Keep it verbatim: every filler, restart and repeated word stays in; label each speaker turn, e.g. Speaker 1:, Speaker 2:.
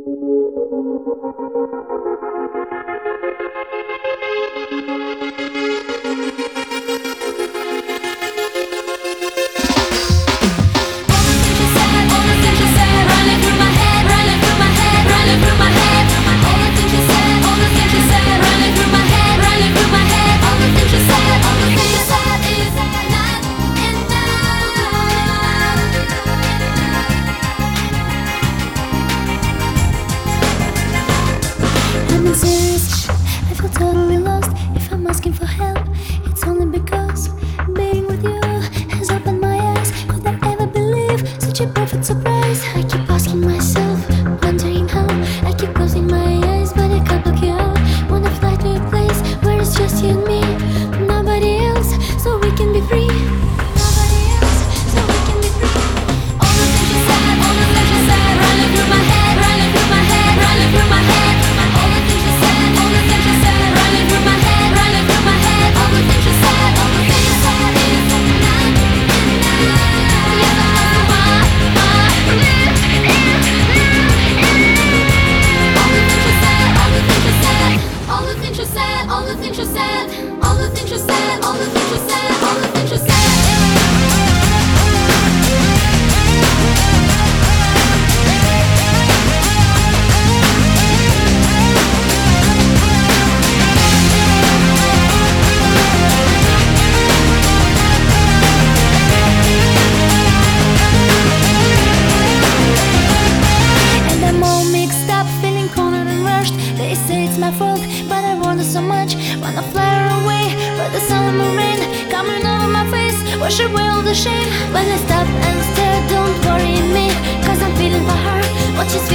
Speaker 1: Serious, I feel totally lost. If I'm asking for help, it's only because being with you has opened my eyes. Could I ever believe such a perfect surprise? I keep asking myself, wondering how. I keep closing my eyes, but I can't block you out. Wanna fly to a place where it's just you and me, nobody else, so we can be free. Nobody else, so we can be free. All the things you said, all the things you said, running through my head, running through my head, running through my head. All the things you said, all the things you said, all the things you said, all the things you said. And I'm all mixed up, feeling cornered and rushed. They say it's my fault, but I want it so much. Wanna fly away, but the summer rain coming over my face, wash away all the shame. When I stop and stare, don't worry me, cause I'm feeling for her, what she's feeling.